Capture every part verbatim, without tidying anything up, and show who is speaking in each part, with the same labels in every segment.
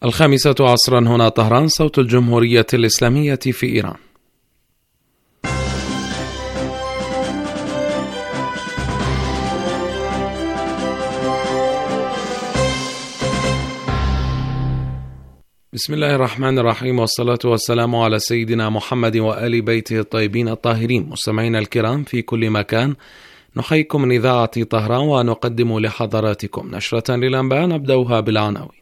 Speaker 1: الخامسة عصرا هنا طهران، صوت الجمهورية الإسلامية في إيران. بسم الله الرحمن الرحيم، والصلاة والسلام على سيدنا محمد وآل بيته الطيبين الطاهرين. مستمعينا الكرام في كل مكان، نحييكم من إذاعة طهران ونقدم لحضراتكم نشرة للأنباء نبدأها بالعناوين.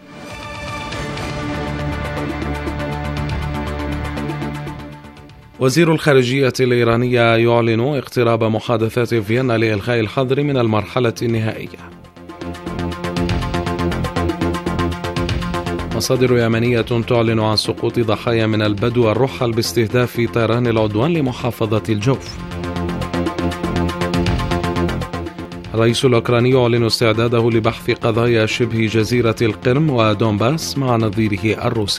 Speaker 1: وزير الخارجية الإيرانية يعلن اقتراب محادثات فيينا لإلغاء الحظر من المرحلة النهائية. مصادر يمنية تعلن عن سقوط ضحايا من البدو الرحل باستهداف طيران العدوان لمحافظة الجوف. الرئيس الأوكراني يعلن استعداده لبحث قضايا شبه جزيرة القرم ودونباس مع نظيره الروسي.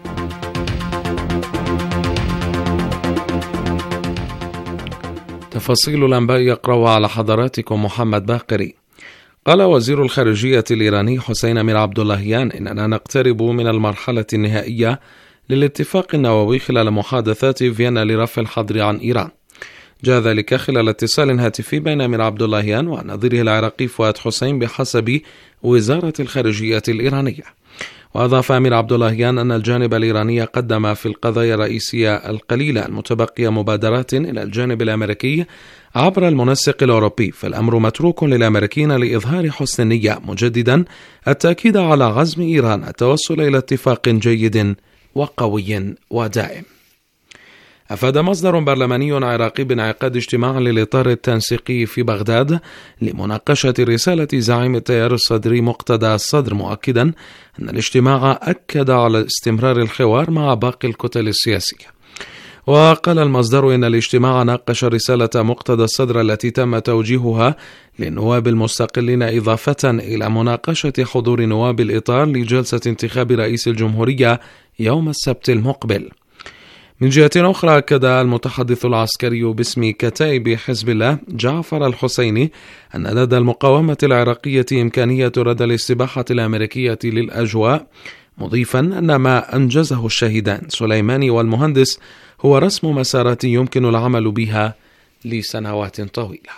Speaker 1: تفاصيل الأنباء يقرأها على حضراتكم محمد باقري. قال وزير الخارجية الإيراني حسين أمير عبداللهيان إننا نقترب من المرحلة النهائية للاتفاق النووي خلال محادثات فيينا لرفع الحظر عن إيران. جاء ذلك خلال اتصال هاتفي بين أمير عبداللهيان ونظيره العراقي فؤاد حسين بحسب وزارة الخارجية الإيرانية. وأضاف أمير عبداللهيان أن الجانب الإيراني قدم في القضايا الرئيسية القليلة المتبقية مبادرات إلى الجانب الأمريكي عبر المنسق الأوروبي، فالأمر متروك للأمريكيين لإظهار حسن النية، مجددا التأكيد على عزم إيران التوصل إلى اتفاق جيد وقوي ودائم. أفاد مصدر برلماني عراقي بانعقاد اجتماع للإطار التنسيقي في بغداد لمناقشة رسالة زعيم التيار الصدري مقتدى الصدر، مؤكدا أن الاجتماع أكد على استمرار الحوار مع باقي الكتل السياسية. وقال المصدر إن الاجتماع ناقش رسالة مقتدى الصدر التي تم توجيهها للنواب المستقلين، إضافة إلى مناقشة حضور نواب الإطار لجلسة انتخاب رئيس الجمهورية يوم السبت المقبل. من جهة أخرى، أكد المتحدث العسكري باسم كتائب حزب الله جعفر الحسيني أن لدى المقاومة العراقية إمكانية رد الاستباحة الأمريكية للأجواء، مضيفا أن ما أنجزه الشهيدان سليماني والمهندس هو رسم مسارات يمكن العمل بها لسنوات طويلة.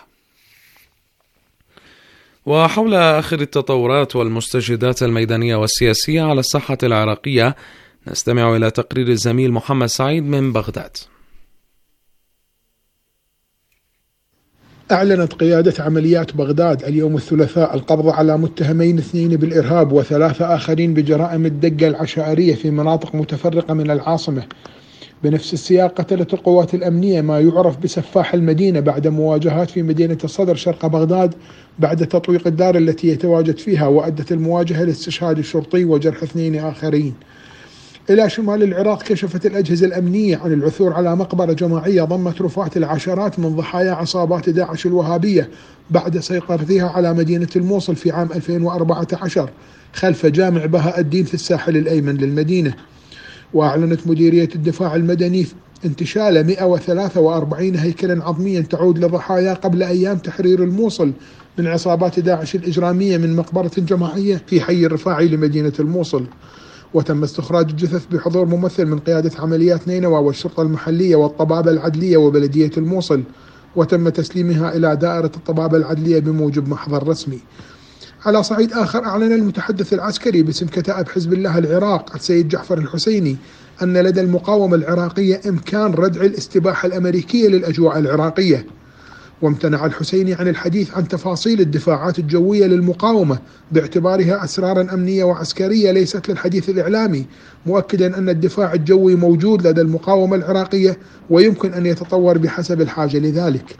Speaker 1: وحول آخر التطورات والمستجدات الميدانية والسياسية على الساحة العراقية، نستمع إلى تقرير الزميل محمد سعيد من بغداد.
Speaker 2: أعلنت قيادة عمليات بغداد اليوم الثلاثاء القبض على متهمين اثنين بالإرهاب وثلاثة آخرين بجرائم الدقة العشائرية في مناطق متفرقة من العاصمة. بنفس السياق قتلت القوات الأمنية ما يعرف بسفاح المدينة بعد مواجهات في مدينة الصدر شرق بغداد بعد تطويق الدار التي يتواجد فيها، وأدت المواجهة لاستشهاد الشرطي وجرح اثنين آخرين. إلى شمال العراق، كشفت الأجهزة الأمنية عن العثور على مقبرة جماعية ضمت رفات العشرات من ضحايا عصابات داعش الوهابية بعد سيطرتها على مدينة الموصل في عام ألفين وأربعة عشر خلف جامع بهاء الدين في الساحل الأيمن للمدينة. وأعلنت مديرية الدفاع المدني انتشال مئة وثلاثة وأربعين هيكلا عظميا تعود لضحايا قبل أيام تحرير الموصل من عصابات داعش الإجرامية من مقبرة جماعية في حي الرفاعي لمدينة الموصل. وتم استخراج الجثث بحضور ممثل من قيادة عمليات نينوى والشرطة المحلية والطبابة العدلية وبلدية الموصل، وتم تسليمها إلى دائرة الطبابة العدلية بموجب محضر رسمي. على صعيد آخر، أعلن المتحدث العسكري باسم كتائب حزب الله العراق السيد جعفر الحسيني أن لدى المقاومة العراقية إمكان ردع الاستباحة الأمريكية للأجواء العراقية. وامتنع الحسيني عن الحديث عن تفاصيل الدفاعات الجوية للمقاومة باعتبارها أسرارا أمنية وعسكرية ليست للحديث الإعلامي، مؤكدا أن الدفاع الجوي موجود لدى المقاومة العراقية ويمكن أن يتطور بحسب الحاجة لذلك.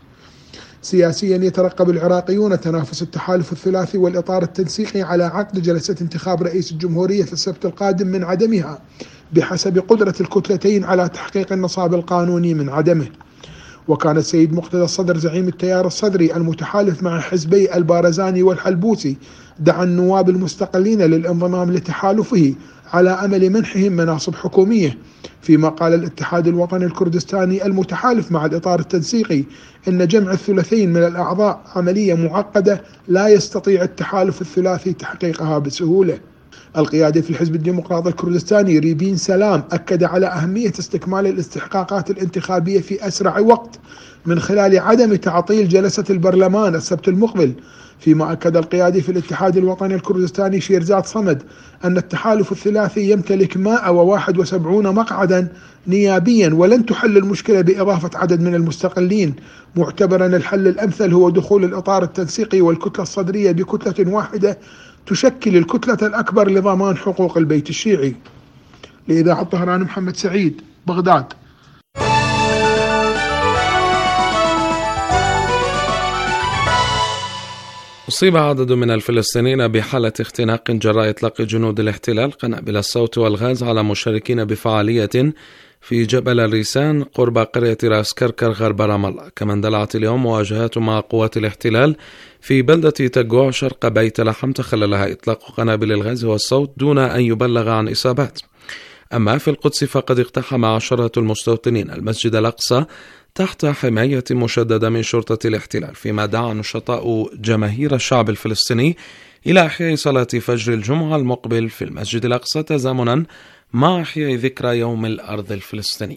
Speaker 2: سياسيا، يترقب العراقيون تنافس التحالف الثلاثي والإطار التنسيقي على عقد جلسة انتخاب رئيس الجمهورية في السبت القادم من عدمها بحسب قدرة الكتلتين على تحقيق النصاب القانوني من عدمه. وكان السيد مقتدى الصدر زعيم التيار الصدري المتحالف مع حزبي البارزاني والحلبوسي دعا النواب المستقلين للانضمام لتحالفه على أمل منحهم مناصب حكومية، فيما قال الاتحاد الوطني الكردستاني المتحالف مع الإطار التنسيقي إن جمع الثلثين من الأعضاء عملية معقدة لا يستطيع التحالف الثلاثي تحقيقها بسهولة. القيادي في الحزب الديمقراطي الكردستاني ريبين سلام أكد على أهمية استكمال الاستحقاقات الانتخابية في أسرع وقت من خلال عدم تعطيل جلسة البرلمان السبت المقبل، فيما أكد القيادي في الاتحاد الوطني الكردستاني شيرزاد صمد أن التحالف الثلاثي يمتلك مئة وواحد وسبعين مقعدا نيابيا ولن تحل المشكلة بإضافة عدد من المستقلين، معتبرا الحل الأمثل هو دخول الإطار التنسيقي والكتلة الصدرية بكتلة واحدة تشكل الكتلة الأكبر لضمان حقوق البيت الشيعي. لإذاعة طهران محمد سعيد، بغداد.
Speaker 1: أصيب عدد من الفلسطينيين بحالة اختناق جراء إطلاق جنود الاحتلال قنابل الصوت والغاز على مشاركين بفعالية في جبل الريسان قرب قرية راس كركر غرب رام الله. كما اندلعت اليوم مواجهات مع قوات الاحتلال في بلدة تجوع شرق بيت لحم تخللها إطلاق قنابل الغاز والصوت دون أن يبلغ عن إصابات. أما في القدس فقد اقتحم عشرة المستوطنين المسجد الأقصى تحت حماية مشددة من شرطة الاحتلال، فيما دعا نشطاء جماهير الشعب الفلسطيني إلى إحياء صلاة فجر الجمعة المقبل في المسجد الأقصى تزامنا مع إحياء ذكرى يوم الأرض الفلسطيني.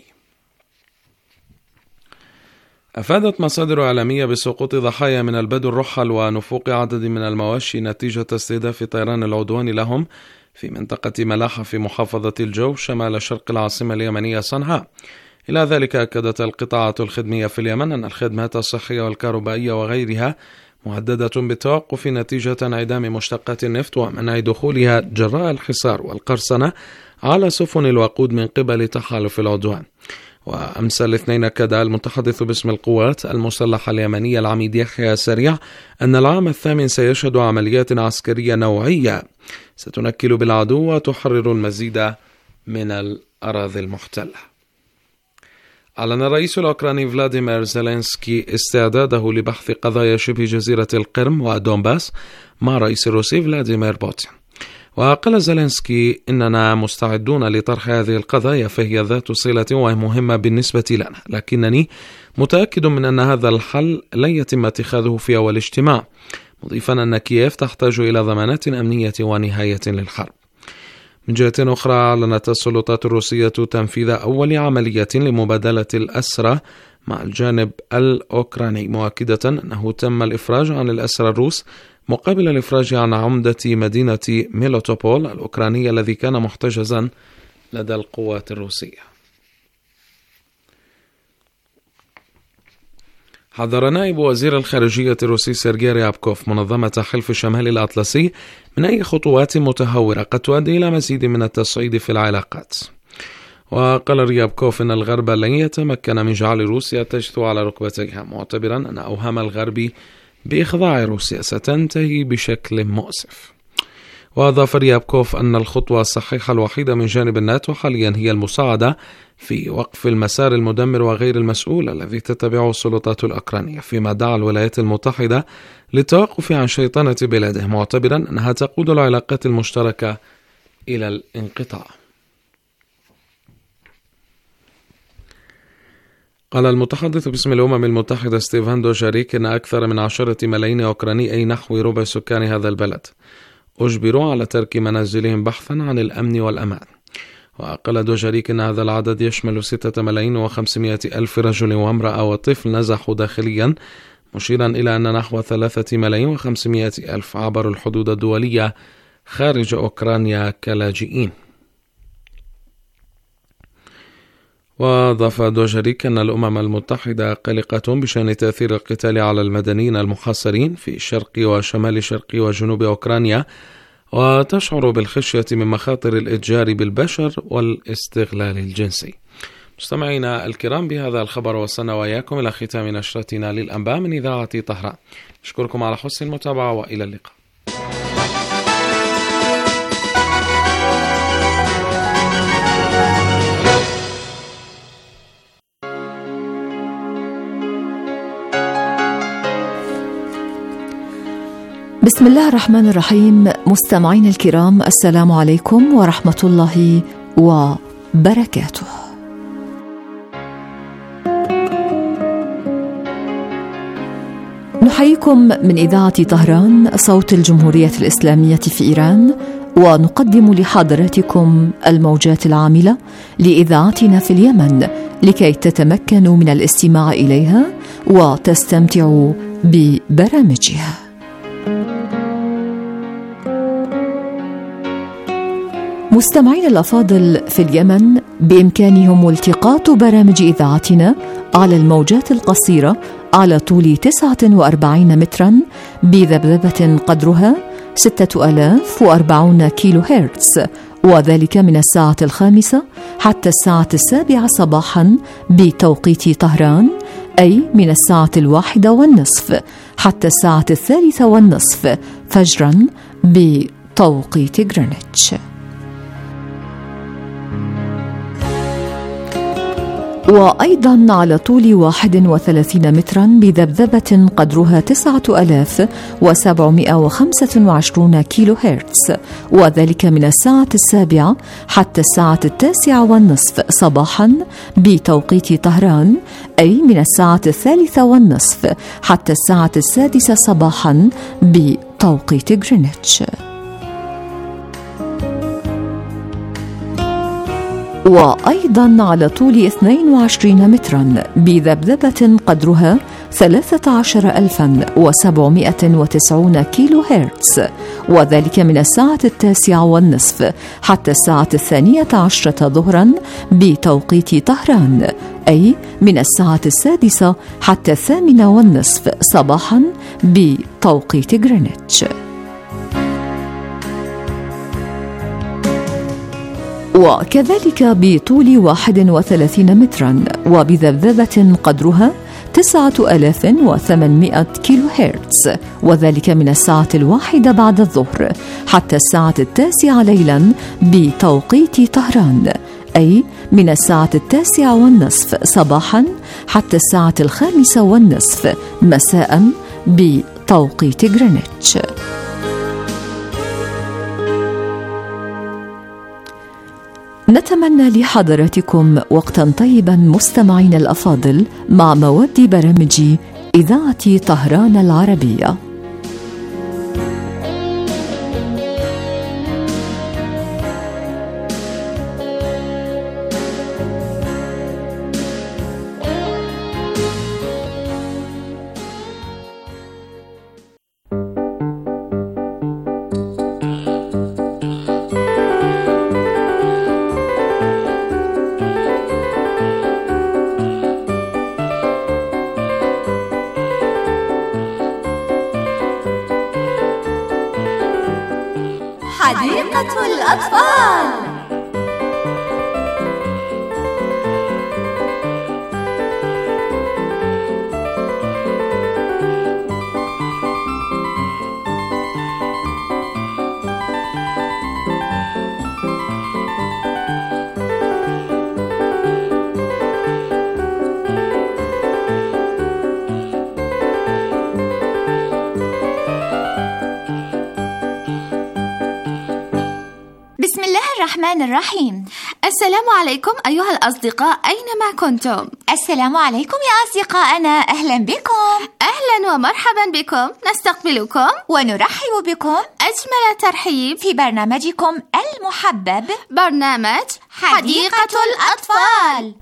Speaker 1: أفادت مصادر إعلامية بسقوط ضحايا من البدو الرحل ونفوق عدد من المواشي نتيجة استهداف طيران العدوان لهم في منطقة ملاحة في محافظة الجو شمال شرق العاصمة اليمنية صنعاء. إلى ذلك أكدت القطاعات الخدمية في اليمن أن الخدمات الصحية والكهربائية وغيرها مهددة بالتوقف نتيجة انعدام مشتقات النفط ومنع دخولها جراء الحصار والقرصنة على سفن الوقود من قبل تحالف العدوان. وأمس الاثنين أكد المتحدث باسم القوات المسلحة اليمنية العميد يحيى سريع أن العام الثامن سيشهد عمليات عسكرية نوعية ستنكل بالعدو وتحرر المزيد من الأراضي المحتلة. أعلن الرئيس الأوكراني فلاديمير زيلينسكي استعداده لبحث قضايا شبه جزيرة القرم ودونباس مع الرئيس الروسي فلاديمير بوتين. وقال زيلينسكي إننا مستعدون لطرح هذه القضايا فهي ذات صلة ومهمة بالنسبة لنا، لكنني متأكد من أن هذا الحل لن يتم اتخاذه في أول اجتماع، مضيفا أن كييف تحتاج إلى ضمانات أمنية ونهاية للحرب. من جهة أخرى أعلنت السلطات الروسية تنفيذ أول عملية لمبادلة الأسرى مع الجانب الأوكراني، مؤكدة أنه تم الإفراج عن الأسرى الروس مقابل الإفراج عن عمدة مدينة ميلوتوبول الأوكرانية الذي كان محتجزا لدى القوات الروسية. حذر نائب وزير الخارجية الروسي سيرجي ريابكوف منظمة حلف شمال الأطلسي من أي خطوات متهورة قد تؤدي إلى مزيد من التصعيد في العلاقات. وقال ريابكوف إن الغرب لن يتمكن من جعل روسيا تجثو على ركبتيها، معتبرا أن أوهام الغرب بإخضاع روسيا ستنتهي بشكل مؤسف. وأضاف ريابكوف أن الخطوة الصحيحة الوحيدة من جانب الناتو حاليا هي المساعدة في وقف المسار المدمر وغير المسؤول الذي تتبعه السلطات الأوكرانية، فيما دعا الولايات المتحدة للتوقف عن شيطنة بلاده، معتبرا أنها تقود العلاقات المشتركة إلى الانقطاع. قال المتحدث باسم الأمم المتحدة ستيفان دوجاريك أن أكثر من عشرة ملايين أوكراني أي نحو ربع سكان هذا البلد أجبروا على ترك منازلهم بحثا عن الأمن والأمان. وقال دوجاريك أن هذا العدد يشمل ستة ملايين وخمسمائة ألف رجل وامرأة وطفل نزحوا داخليا، مشيرا إلى أن نحو ثلاثة ملايين وخمسمائة ألف عبروا الحدود الدولية خارج أوكرانيا كلاجئين. وأضاف دوجاريك أن الأمم المتحدة قلقة بشأن تأثير القتال على المدنيين المحاصرين في شرق وشمال شرق وجنوب أوكرانيا، وتشعر بالخشية من مخاطر الإتجار بالبشر والاستغلال الجنسي. مستمعينا الكرام، بهذا الخبر وصلنا وإياكم إلى ختام نشرتنا للأنباء من إذاعة طهران. أشكركم على حسن المتابعة وإلى اللقاء.
Speaker 3: بسم الله الرحمن الرحيم. مستمعين الكرام، السلام عليكم ورحمة الله وبركاته. نحييكم من إذاعة طهران صوت الجمهورية الإسلامية في إيران، ونقدم لحضراتكم الموجات العاملة لإذاعتنا في اليمن لكي تتمكنوا من الاستماع إليها وتستمتعوا ببرامجها. مستمعين الأفاضل، في اليمن بإمكانهم التقاط برامج إذاعتنا على الموجات القصيرة على طول تسعة وأربعين مترا بذبذبة قدرها ستة آلاف وأربعون كيلو هرتز، وذلك من الساعة الخامسة حتى الساعة السابعة صباحا بتوقيت طهران، أي من الساعة الواحدة والنصف حتى الساعة الثالثة والنصف فجرا بتوقيت غرينتش. وأيضا على طول واحد وثلاثين مترا بذبذبة قدرها تسعة آلاف وسبعمائة وخمسة وعشرين كيلو هرتز، وذلك من الساعة السابعة حتى الساعة التاسعة والنصف صباحا بتوقيت طهران، أي من الساعة الثالثة والنصف حتى الساعة السادسة صباحا بتوقيت غرينتش. وأيضا على طول اثنين وعشرين مترا بذبذبة قدرها ثلاثة عشر ألفا وسبعمائة وتسعين كيلو هرتز، وذلك من الساعة التاسعة والنصف حتى الساعة الثانية عشرة ظهرا بتوقيت طهران، أي من الساعة السادسة حتى الثامنة والنصف صباحا بتوقيت غرينتش. وكذلك بطول واحد وثلاثين مترا وبذبذبة قدرها تسعة آلاف وثمانمائة كيلو هرتز، وذلك من الساعة الواحدة بعد الظهر حتى الساعة التاسعة ليلا بتوقيت طهران، أي من الساعة التاسعة والنصف صباحا حتى الساعة الخامسة والنصف مساء بتوقيت غرينتش. نتمنى لحضراتكم وقتا طيبا مستمعين الأفاضل مع مواد برامج إذاعة طهران العربية.
Speaker 4: حديقة الأطفال.
Speaker 5: بسم الله الرحمن الرحيم. السلام عليكم أيها الأصدقاء أينما كنتم.
Speaker 4: السلام عليكم يا أصدقائنا، أهلا بكم.
Speaker 5: أهلا ومرحبا بكم، نستقبلكم
Speaker 4: ونرحب بكم
Speaker 5: أجمل ترحيب
Speaker 4: في برنامجكم المحبب،
Speaker 5: برنامج حديقة الأطفال.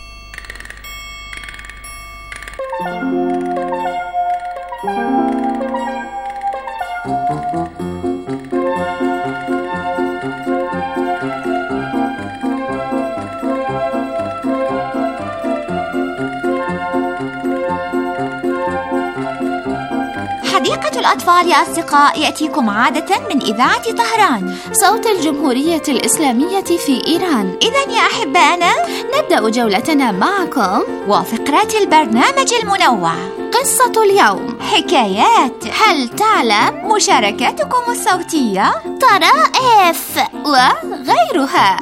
Speaker 4: حديقة الأطفال يا أصدقاء يأتيكم عادة من إذاعة طهران
Speaker 5: صوت الجمهورية الإسلامية في إيران.
Speaker 4: إذن يا أحبائنا
Speaker 5: نبدأ جولتنا معكم
Speaker 4: وفقرات البرنامج المنوع،
Speaker 5: قصة اليوم،
Speaker 4: حكايات،
Speaker 5: هل تعلم،
Speaker 4: مشاركاتكم الصوتية،
Speaker 5: طرائف وغيرها.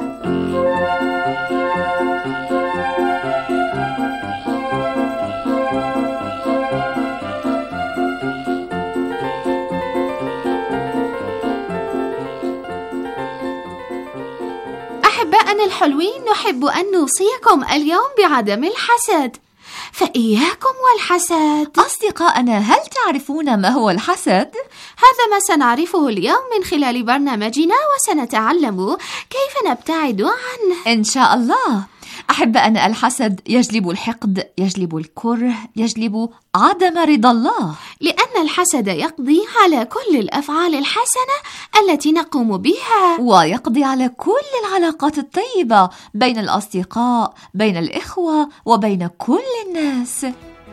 Speaker 5: أحبائنا الحلوين، نحب أن نوصيكم اليوم بعدم الحسد، فإياكم والحسد.
Speaker 3: أصدقائنا، هل تعرفون ما هو الحسد؟
Speaker 5: هذا ما سنعرفه اليوم من خلال برنامجنا، وسنتعلم كيف نبتعد عنه
Speaker 3: إن شاء الله. أحبائنا، الحسد يجلب الحقد، يجلب الكره، يجلب عدم رضا الله،
Speaker 5: لأن الحسد يقضي على كل الأفعال الحسنة التي نقوم بها،
Speaker 3: ويقضي على كل العلاقات الطيبة بين الأصدقاء، بين الإخوة، وبين كل الناس.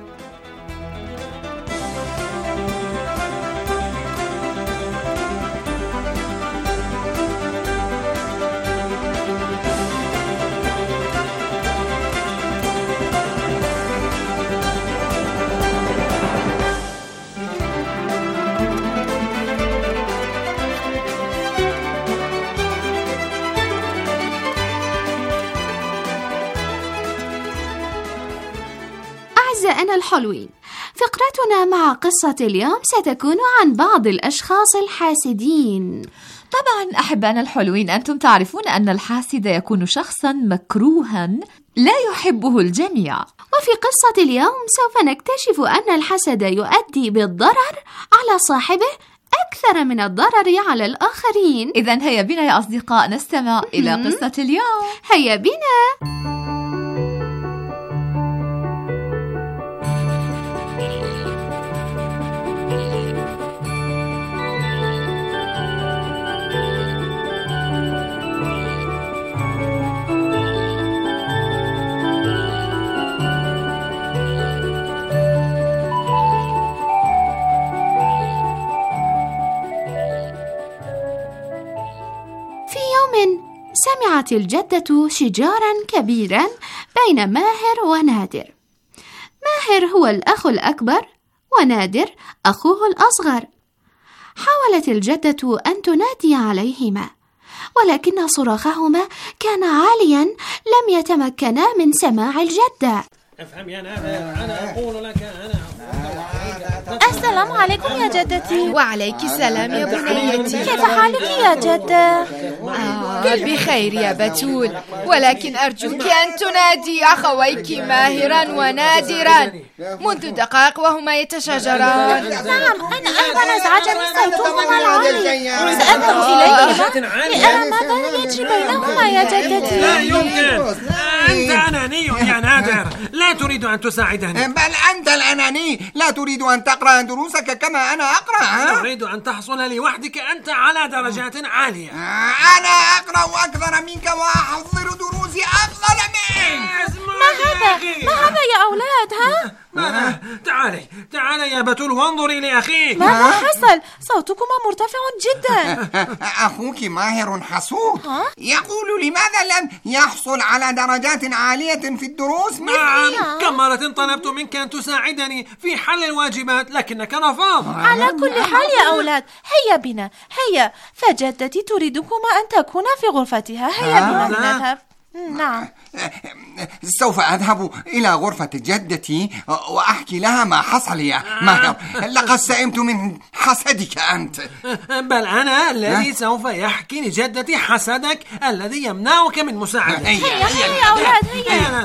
Speaker 5: أعزائنا الحلوين، فقرتنا مع قصة اليوم ستكون عن بعض الأشخاص الحاسدين.
Speaker 3: طبعا أحبائنا الحلوين، أنتم تعرفون أن الحاسد يكون شخصا مكروها لا يحبه الجميع.
Speaker 5: وفي قصة اليوم سوف نكتشف أن الحسد يؤدي بالضرر على صاحبه أكثر من الضرر على الآخرين.
Speaker 3: إذن هيا بنا يا أصدقاء نستمع إلى قصة اليوم.
Speaker 5: هيا بنا. سمعت الجدة شجارا كبيرا بين ماهر ونادر. ماهر هو الأخ الأكبر ونادر أخوه الأصغر. حاولت الجدة أن تنادي عليهما، ولكن صراخهما كان عاليا لم يتمكنا من سماع الجدة.
Speaker 6: افهم يا نادر، أنا أقول لك أنا.
Speaker 7: السلام عليكم يا جدتي.
Speaker 8: وعليك السلام يا بنيتي.
Speaker 7: كيف حالك يا جدة؟
Speaker 8: آه بخير يا بتول، ولكن أرجوك أن تنادي أخويك ماهرا ونادرا منذ دقائق وهما يتشاجران.
Speaker 7: نعم، أنا أيضا أزعجني صوتهما العالي. سأذهب إليهما لأرى ماذا يجري بينهما يا جدتي.
Speaker 6: لا يمكن، أنت أناني يا نادر، لا تريد أن تساعدني.
Speaker 9: بل أنت الأناني، لا تريد أن تقرأ دروسك كما أنا أقرأ.
Speaker 6: أريد أن تحصل لوحدك أنت على درجات عالية.
Speaker 9: أنا أقرأ أكثر منك وأحضر دروسي أفضل منك.
Speaker 7: ما هذا؟ ما هذا يا أولاد؟ ها؟
Speaker 6: ماذا؟ تعالي تعالي يا بتول وانظري لأخيك.
Speaker 7: ماذا حصل؟ صوتكما مرتفع جدا.
Speaker 9: أخوك ماهر حسود، يقول لماذا لم يحصل على درجات عالية في الدروس مثلي.
Speaker 6: نعم، كم مرة طلبت منك أن تساعدني في حل الواجبات لكنك رفضت.
Speaker 7: على كل حال يا أولاد، هيا بنا، هيا، فجدتي تريدكما أن تكونا في غرفتها. هيا بنا نذهب. نعم،
Speaker 9: سوف أذهب إلى غرفة جدتي وأحكي لها ما حصل يا ماهر. لقد سئمت من حسدك أنت.
Speaker 6: بل أنا الذي سوف يحكي لجدتي حسدك الذي يمنعك من مساعدتي.
Speaker 7: هيا هيا يا أولاد، هيا.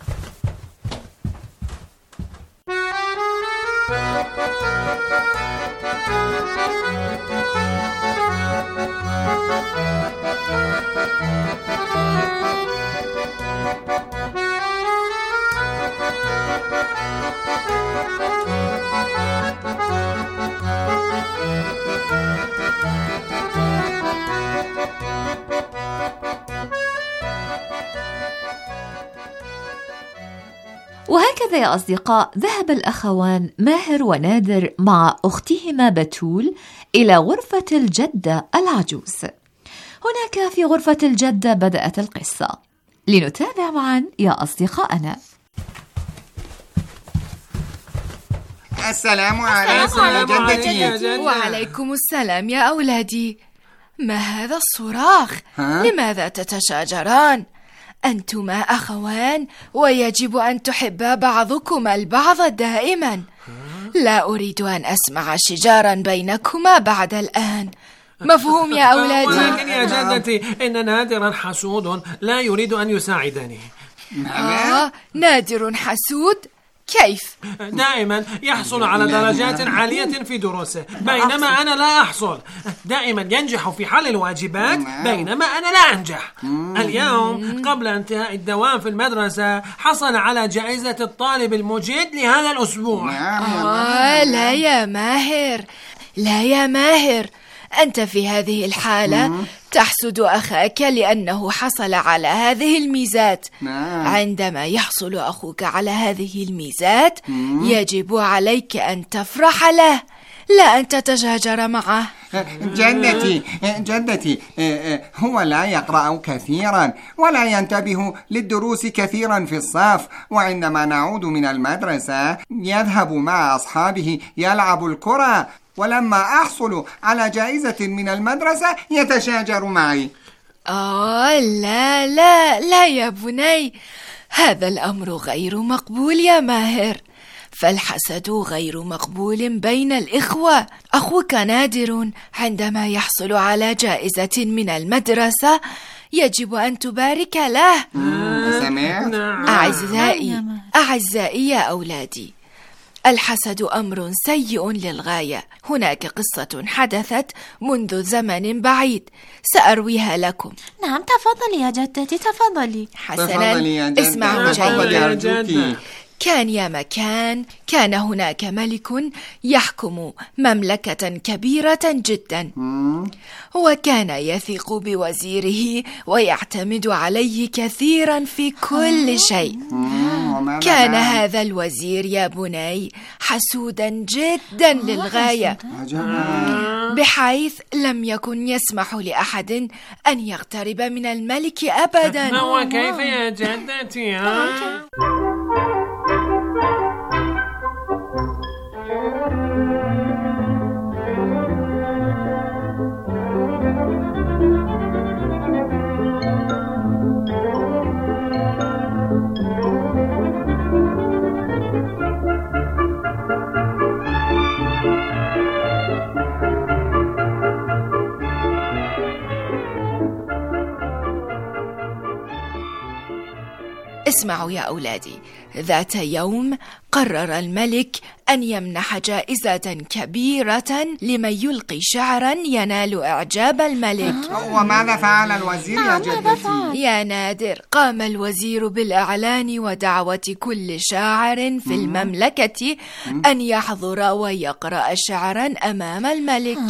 Speaker 3: وهكذا يا أصدقاء، ذهب الأخوان ماهر ونادر مع أختهما بتول إلى غرفة الجدة العجوز. هناك في غرفة الجدة بدأت القصة. لنتابع معا يا أصدقائنا.
Speaker 9: السلام عليكم يا جدتي.
Speaker 8: وعليكم السلام يا أولادي. ما هذا الصراخ؟ لماذا تتشاجران؟ أنتما أخوان ويجب أن تحبا بعضكما البعض دائما. لا أريد أن أسمع شجارا بينكما بعد الآن. مفهوم يا أولادي؟
Speaker 6: ولكن يا جدتي، إن نادرا حسود لا يريد أن يساعدني.
Speaker 8: آه، نادر حسود؟ كيف؟
Speaker 6: دائما يحصل على درجات عالية في دروسه بينما أنا لا أحصل. دائما ينجح في حل الواجبات بينما أنا لا أنجح. اليوم قبل انتهاء الدوام في المدرسة حصل على جائزة الطالب المجيد لهذا الأسبوع.
Speaker 8: آه لا يا ماهر، لا يا ماهر، أنت في هذه الحالة تحسد أخاك لأنه حصل على هذه الميزات. عندما يحصل أخوك على هذه الميزات يجب عليك أن تفرح له، لا أن تتشاجر معه.
Speaker 9: جدتي جدتي هو لا يقرأ كثيرا ولا ينتبه للدروس كثيرا في الصف، وعندما نعود من المدرسة يذهب مع أصحابه يلعب الكرة، ولما أحصل على جائزة من المدرسة يتشاجر معي.
Speaker 8: آه لا لا لا يا بني، هذا الأمر غير مقبول يا ماهر، فالحسد غير مقبول بين الإخوة. أخوك نادر عندما يحصل على جائزة من المدرسة يجب أن تبارك له.
Speaker 9: سمعت؟
Speaker 8: أعزائي أعزائي يا أولادي، الحسد أمر سيء للغاية. هناك قصة حدثت منذ زمن بعيد سأرويها لكم.
Speaker 7: نعم تفضلي يا جدتي تفضلي.
Speaker 8: حسنا اسمعوا جيدا. كان يا مكان كان هناك ملك يحكم مملكة كبيرة جدا، وكان يثق بوزيره ويعتمد عليه كثيرا في كل شيء. كان هذا الوزير يا بني حسودا جدا للغاية، بحيث لم يكن يسمح لأحد أن يقترب من الملك أبدا.
Speaker 6: وكيف يا جدتي؟
Speaker 8: اسمعوا يا أولادي، ذات يوم قرر الملك أن يمنح جائزة كبيرة لمن يلقي شعرا ينال إعجاب الملك.
Speaker 9: وماذا فعل الوزير يا جدتي؟
Speaker 8: يا نادر، قام الوزير بالإعلان ودعوة كل شاعر في المملكة أن يحضر ويقرأ شعرا أمام الملك،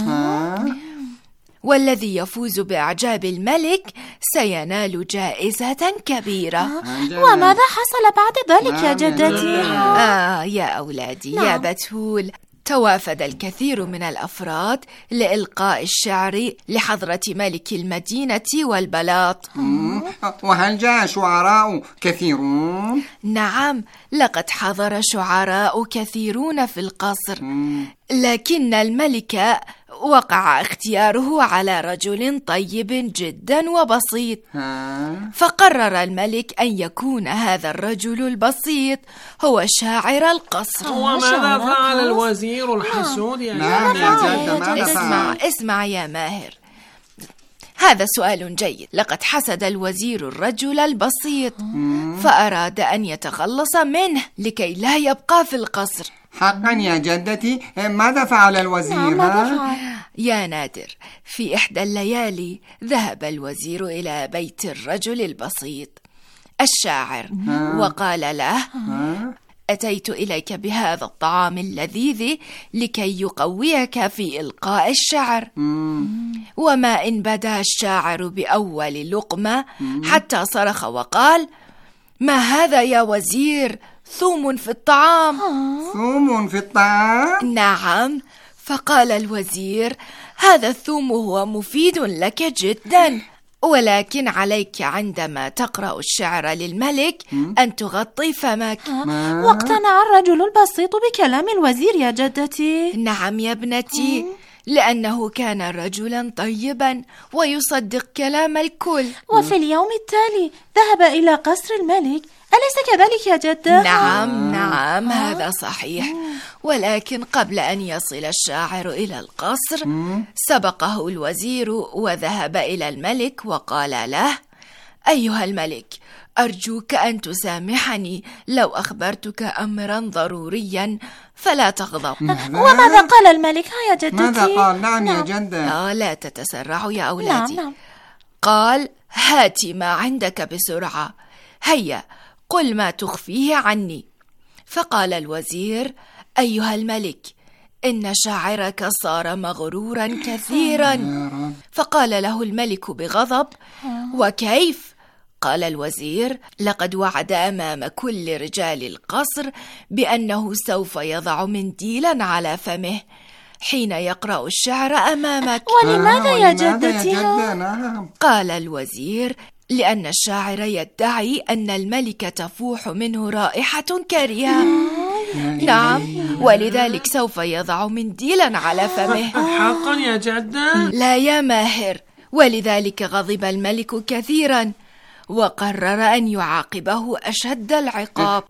Speaker 8: والذي يفوز بإعجاب الملك سينال جائزة كبيرة.
Speaker 7: وماذا حصل بعد ذلك يا جدتي؟
Speaker 8: آه يا أولادي يا بتول، توافد الكثير من الأفراد لإلقاء الشعر لحضرة ملك المدينة والبلاط.
Speaker 9: وهل جاء شعراء كثيرون؟
Speaker 8: نعم، لقد حضر شعراء كثيرون في القصر، لكن الملك وقع اختياره على رجل طيب جدا وبسيط، فقرر الملك أن يكون هذا الرجل البسيط هو شاعر القصر.
Speaker 6: وماذا فعل الوزير الحسود يا
Speaker 8: جدتي؟ اسمع اسمع يا ماهر، هذا سؤال جيد. لقد حسد الوزير الرجل البسيط فأراد أن يتخلص منه لكي لا يبقى في القصر.
Speaker 9: حقا يا جدتي، ماذا فعل الوزير؟
Speaker 7: نعم
Speaker 8: يا نادر، في إحدى الليالي ذهب الوزير إلى بيت الرجل البسيط الشاعر وقال له: أتيت إليك بهذا الطعام اللذيذ لكي يقويك في إلقاء الشعر. وما إن بدا الشاعر بأول لقمة حتى صرخ وقال: ما هذا يا وزير؟ ثوم في الطعام.
Speaker 9: ثوم في الطعام؟
Speaker 8: نعم. فقال الوزير: هذا الثوم هو مفيد لك جدا، ولكن عليك عندما تقرأ الشعر للملك أن تغطي فمك.
Speaker 7: واقتنع الرجل البسيط بكلام الوزير يا جدتي.
Speaker 8: نعم يا ابنتي، لأنه كان رجلا طيبا ويصدق كلام الكل.
Speaker 7: وفي اليوم التالي ذهب إلى قصر الملك، أليس كذلك يا جدة؟
Speaker 8: نعم نعم هذا صحيح. ولكن قبل أن يصل الشاعر إلى القصر سبقه الوزير وذهب إلى الملك وقال له: أيها الملك، أرجوك أن تسامحني لو أخبرتك أمرا ضروريا فلا تغضب.
Speaker 7: وماذا قال الملك يا جدتي؟
Speaker 9: ماذا قال؟ نعم يا جدة.
Speaker 8: آه لا تتسرعوا يا أولادي.
Speaker 7: نعم نعم.
Speaker 8: قال: هاتي ما عندك بسرعة، هيا قل ما تخفيه عني. فقال الوزير: أيها الملك، إن شاعرك صار مغرورا كثيرا. فقال له الملك بغضب: وكيف؟ قال الوزير: لقد وعد أمام كل رجال القصر بأنه سوف يضع منديلا على فمه حين يقرأ الشعر أمامك.
Speaker 7: ولماذا يا جدتي؟
Speaker 8: قال الوزير: لأن الشاعر يدعي أن الملك تفوح منه رائحة كريهة. نعم، ولذلك سوف يضع منديلا على فمه.
Speaker 6: حقا يا جدة؟
Speaker 8: لا يا ماهر، ولذلك غضب الملك كثيرا وقرر أن يعاقبه أشد العقاب.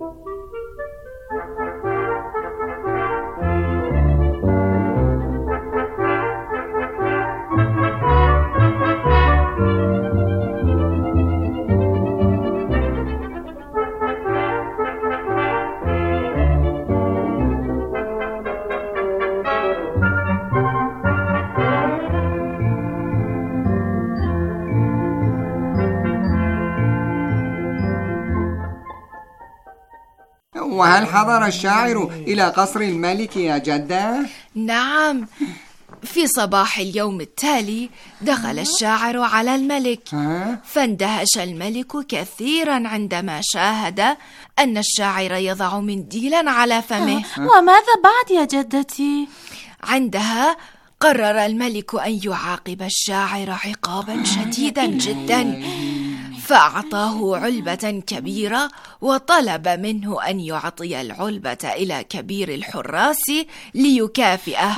Speaker 9: وهل حضر الشاعر إلى قصر الملك يا جدة؟
Speaker 8: نعم، في صباح اليوم التالي دخل الشاعر على الملك، فاندهش الملك كثيرا عندما شاهد أن الشاعر يضع منديلا على فمه.
Speaker 7: وماذا بعد يا جدتي؟
Speaker 8: عندها قرر الملك أن يعاقب الشاعر عقابا شديدا جدا، فأعطاه علبة كبيرة وطلب منه أن يعطي العلبة إلى كبير الحراس ليكافئه.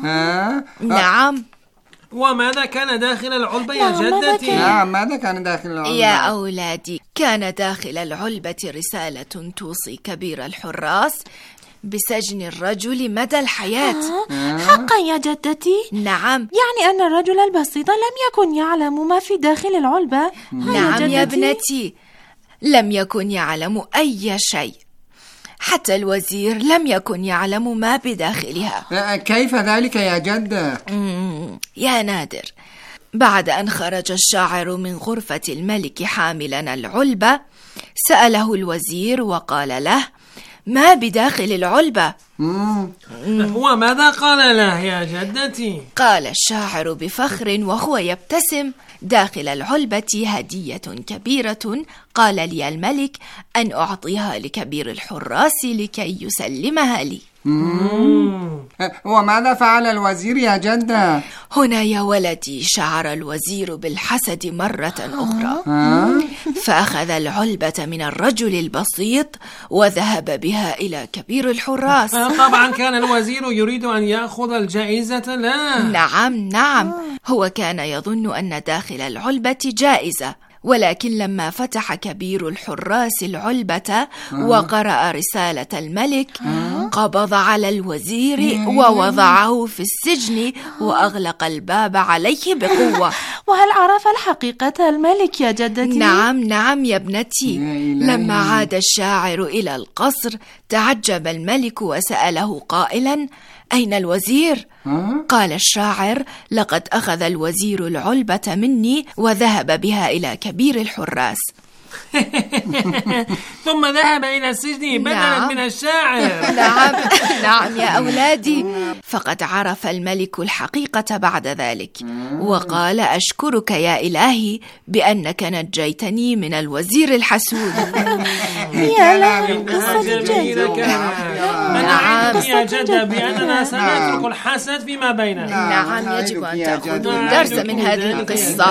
Speaker 8: نعم.
Speaker 6: وماذا كان داخل العلبة يا جدتي؟
Speaker 9: نعم، ماذا كان داخل العلبة؟
Speaker 8: يا أولادي، كان داخل العلبة رسالة توصي كبير الحراس بسجن الرجل مدى الحياة.
Speaker 7: حقا يا جدتي؟
Speaker 8: نعم.
Speaker 7: يعني أن الرجل البسيط لم يكن يعلم ما في داخل العلبة؟
Speaker 8: نعم يا ابنتي، لم يكن يعلم أي شيء، حتى الوزير لم يكن يعلم ما بداخلها.
Speaker 9: كيف ذلك يا جدة؟
Speaker 8: يا نادر، بعد أن خرج الشاعر من غرفة الملك حاملا العلبة، سأله الوزير وقال له: ما بداخل العلبة؟
Speaker 6: وماذا قال له يا جدتي؟
Speaker 8: قال الشاعر بفخر وهو يبتسم: داخل العلبة هدية كبيرة قال لي الملك أن أعطيها لكبير الحراس لكي يسلمها لي.
Speaker 9: وماذا فعل الوزير يا جدة؟
Speaker 8: هنا يا ولدي شعر الوزير بالحسد مرة أخرى، فأخذ العلبة من الرجل البسيط وذهب بها إلى كبير الحراس.
Speaker 6: طبعا كان الوزير يريد أن يأخذ الجائزة له.
Speaker 8: نعم نعم، هو كان يظن أن داخل العلبة جائزة، ولكن لما فتح كبير الحراس العلبة وقرأ رسالة الملك قبض على الوزير ووضعه في السجن وأغلق الباب عليه بقوة.
Speaker 7: وهل عرف الحقيقة الملك يا جدتي؟
Speaker 8: نعم نعم يا ابنتي. لما عاد الشاعر إلى القصر تعجب الملك وسأله قائلا: أين الوزير؟ قال الشاعر: لقد أخذ الوزير العلبة مني وذهب بها إلى كبير الحراس.
Speaker 6: ثم ذهب إلى السجن بدلا نعم. من الشاعر.
Speaker 8: نعم نعم يا أولادي. فقد عرف الملك الحقيقة بعد ذلك وقال: أشكرك يا إلهي بأنك نجيتني من الوزير الحسود.
Speaker 7: يا لا قصة جميلة.
Speaker 6: نعم يا جدة بأننا سنترك الحسد فيما بيننا.
Speaker 8: نعم، يجب أن تأخذوا درس من هذه القصة،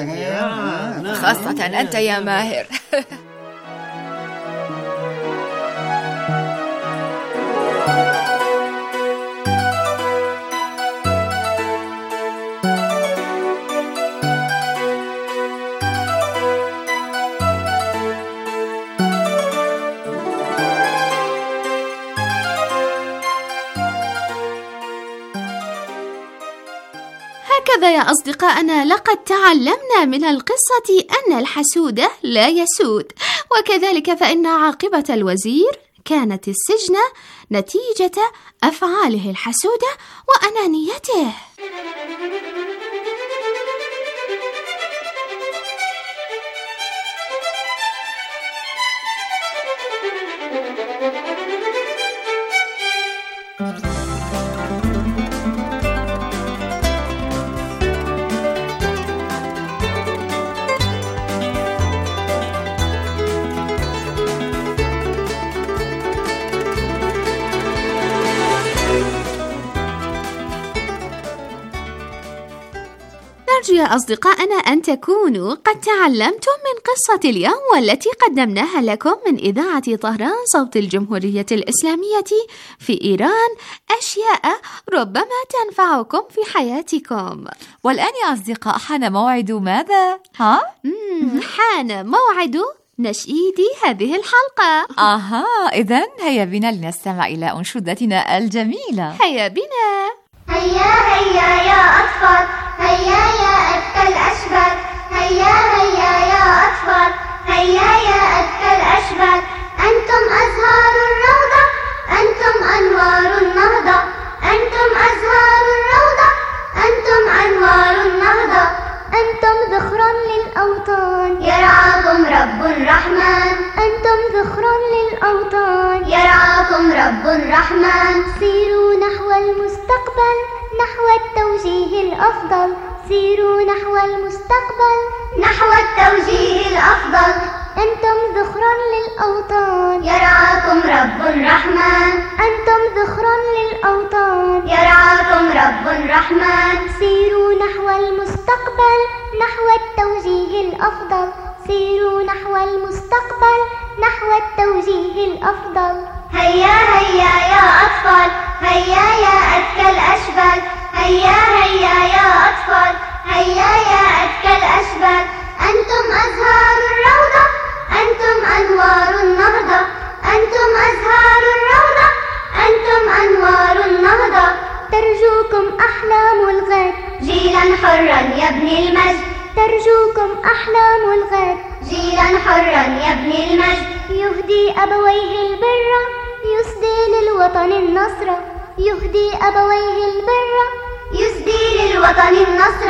Speaker 8: خاصة أنت يا ماهر.
Speaker 5: هكذا يا أصدقائنا لقد تعلمنا من القصة أن الحسود لا يسود، وكذلك فإن عاقبة الوزير كانت السجن نتيجة أفعاله الحسودة وأنانيته. نرجو يا أصدقائنا أن تكونوا قد تعلمتم من قصة اليوم والتي قدمناها لكم من إذاعة طهران صوت الجمهورية الإسلامية في إيران أشياء ربما تنفعكم في حياتكم.
Speaker 3: والآن يا أصدقاء حان موعد ماذا؟ ها؟
Speaker 5: حان موعد نشيد هذه الحلقة.
Speaker 3: آها، إذن هيا بنا لنستمع إلى أنشودتنا الجميلة.
Speaker 5: هيا بنا.
Speaker 10: هيا هيا يا أطفال، هيا يا أذكى الأشبال، هيا هيا يا أطفال، هيا يا أذكى الأشبال، أنتم أزهار الروضة، أنتم أنوار النهضة، أنتم أزهار الروضة، أنتم أنوار النهضة، أنتم ذخر للأوطان يرعاكم رب الرحمن، أنتم ذخر للأوطان يرعاكم رب الرحمن، سيروا نحو المستقبل نحو التوجيه الأفضل، سيروا نحو المستقبل نحو التوجيه الأفضل، أنتم ذخر للأوطان يرعاكم رب الرحمن، أنتم ذخر للأوطان يرعاكم رب الرحمن، سيروا نحو المستقبل نحو التوجيه الأفضل، سيروا نحو المستقبل نحو التوجيه الأفضل. هيا هيا يا أطفال، هيا يا أذكى الأشبال، هيا هيا يا أطفال، هيا يا أذكى الأشبال، أنتم أزهار الروضة، أنتم أنوار النهضة، أنتم أزهار الروضة، أنتم أنوار النهضة، ترجوكم أحلام الغد جيلا حرا يبني المجد، ترجوكم أحلام الغد جيلا حرا يبني المجد، يهدي أبويه البر يسدي للوطن النصر، يهدي أبويه البر يسدي للوطن النصر،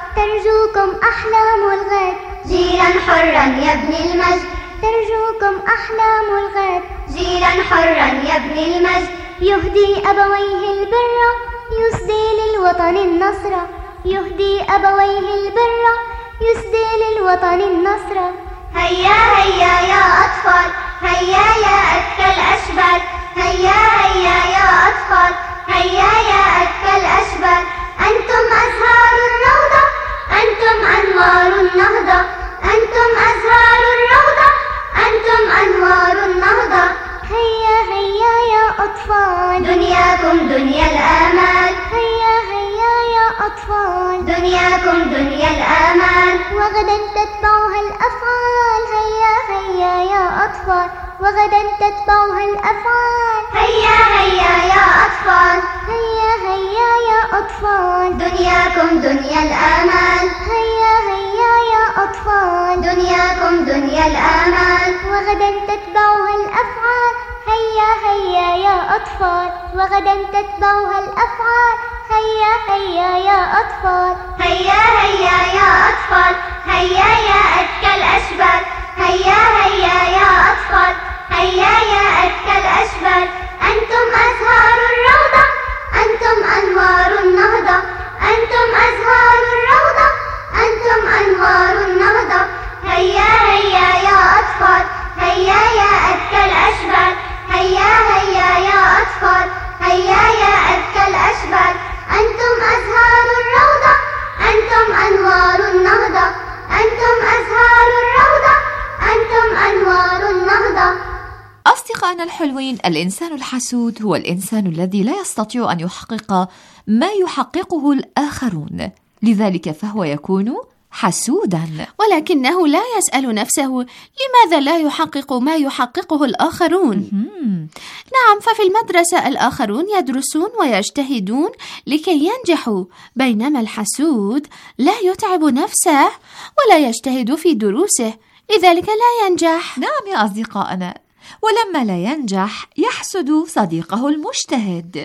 Speaker 10: ترجوكم أحلام الغد جيلا حرا يبني المجد، ترجوكم أحلام الغد جيلا حرا يبني المجد، يهدي أبويه البر يسدي للوطن النصر، يهدي أبويه البر يسدي للوطن النصر. هيا هيا يا أطفال، هيا يا أذكى الأشبال، هيا هيا يا أطفال، هيا يا أذكى الأشبال، أنتم أزهار الروضة، أنتم أنوار النهضة، أنتم أزهار الروضة، أنتم أنوار النهضة، هيا هيا يا أطفال، دنياكم دنيا الآمال، هيا هيا يا أطفال، دنياكم دنيا الآمال، وغدا تتبعها الأفعال، هيا هيا يا أطفال، وغدا تتبعها الأفعال، هيا هيا يا أطفال، هيا هيا يا أطفال، دنياكم دنيا الآمال، هيا هيا يا أطفال، دنياكم دنيا الآمال، وغدا تتبعها الأفعال، هيا هيا يا أطفال، وغدا تتبعها الأفعال، هيا هيا يا أطفال، هيا هيا يا أطفال، هيا يا أذكى الأشبال، هيا هيا يا أطفال، هيا يا أذكى الأشبال، أنتم أزهار الروضة، أنتم أنوار النهضة، أنتم أزهار الروضة، أنتم أنوار النهضة، هيا هيا يا أطفال، هيا يا أذكى الأشبال، هيا هيا يا أطفال، هيا يا أذكى الأشبال، أنتم أزهار الروضة، أنتم أنوار النهضة، أنتم أزهار الروضة، أنتم أنوار النهضة.
Speaker 3: أصدقائنا الحلوين، الإنسان الحسود هو الإنسان الذي لا يستطيع أن يحقق ما يحققه الآخرون، لذلك فهو يكون حسوداً.
Speaker 5: ولكنه لا يسأل نفسه لماذا لا يحقق ما يحققه الآخرون. نعم، ففي المدرسة الآخرون يدرسون ويجتهدون لكي ينجحوا، بينما الحسود لا يتعب نفسه ولا يجتهد في دروسه، لذلك لا ينجح.
Speaker 3: نعم يا أصدقائنا، ولما لا ينجح يحسد صديقه المجتهد.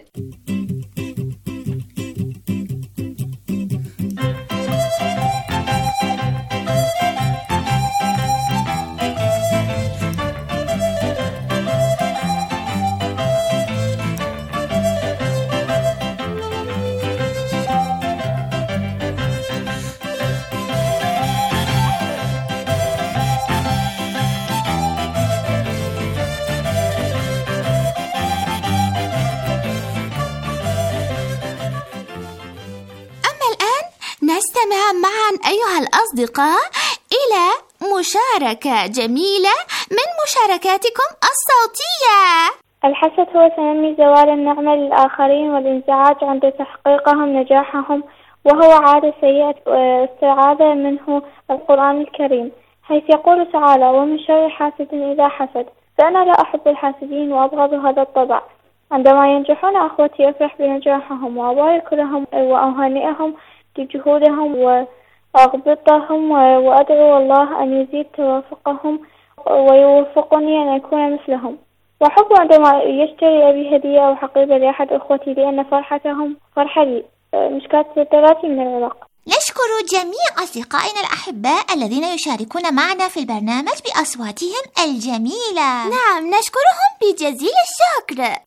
Speaker 5: نستمع معا أيها الأصدقاء إلى مشاركة جميلة من مشاركاتكم الصوتية.
Speaker 10: الحسد هو تمني زوال النعمة للآخرين والانزعاج عند تحقيقهم نجاحهم، وهو عادة سيئة استعاذة منه القرآن الكريم، حيث يقول تعالى: ومن شر حاسد إذا حسد. فأنا لا أحب الحاسدين وأبغض هذا الطبع. عندما ينجحون أخوتي أفرح بنجاحهم وأبارك لهم وأهنئهم لجهودهم وأغبطهم، وأدعو الله أن يزيد توافقهم ويوفقني أن أكون مثلهم. وأحب عندما يشتري أبي هدية أو حقيبة لأحد أخوتي، لأن فرحتهم فرحة لي. مشكات ستراتي من العراق.
Speaker 4: نشكر جميع أصدقائنا الأحباء الذين يشاركون معنا في البرنامج بأصواتهم الجميلة.
Speaker 5: نعم، نشكرهم بجزيل الشكر.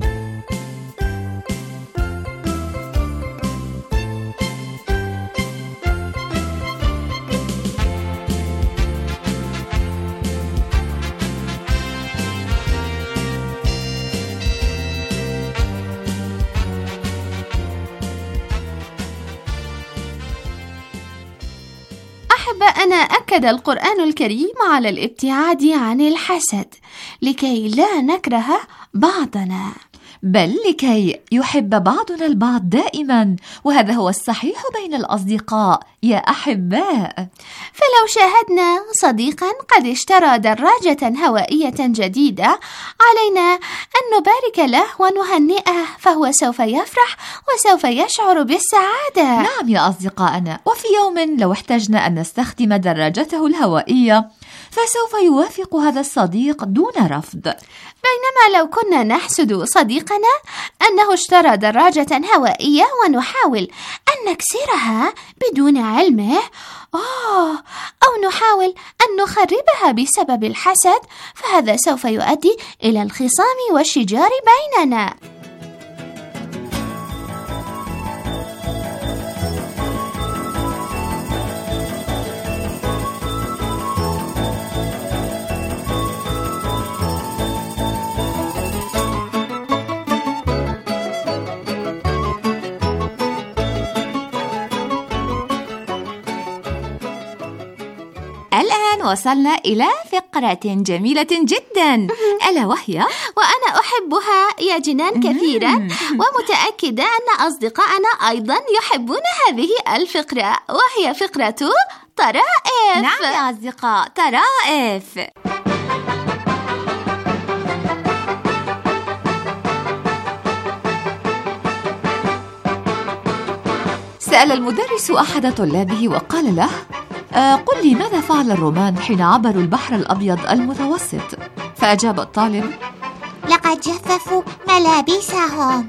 Speaker 5: أنا أكد القرآن الكريم على الابتعاد عن الحسد لكي لا نكره بعضنا،
Speaker 3: بل لكي يحب بعضنا البعض دائما، وهذا هو الصحيح بين الأصدقاء يا أحباء.
Speaker 5: فلو شاهدنا صديقا قد اشترى دراجة هوائية جديدة، علينا أن نبارك له ونهنئه، فهو سوف يفرح وسوف يشعر بالسعادة.
Speaker 3: نعم يا أصدقائنا، وفي يوم لو احتجنا أن نستخدم دراجته الهوائية فسوف يوافق هذا الصديق دون رفض.
Speaker 5: بينما لو كنا نحسد صديقنا أنه اشترى دراجة هوائية ونحاول أن نكسرها بدون علمه، آه أو نحاول أن نخربها بسبب الحسد، فهذا سوف يؤدي إلى الخصام والشجار بيننا.
Speaker 3: الآن وصلنا إلى فقرة جميلة جدا، ألا وهي
Speaker 5: وأنا أحبها يا جنان كثيرا، ومتأكدة أن أصدقائنا أيضا يحبون هذه الفقرة، وهي فقرة طرائف.
Speaker 3: نعم يا أصدقاء، طرائف. سأل المدرس أحد طلابه وقال له: آه قل لي ماذا فعل الرومان حين عبروا البحر الأبيض المتوسط؟ فأجاب الطالب:
Speaker 4: لقد جففوا ملابسهم.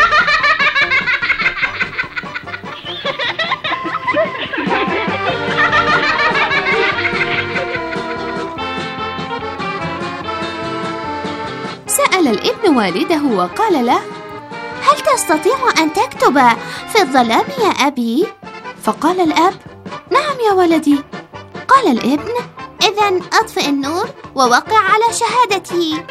Speaker 5: سأل الابن والده وقال له: هل تستطيع أن تكتب في الظلام يا أبي؟ فقال الأب: نعم يا ولدي. قال الابن: إذن أطفئ النور ووقع على شهادتي.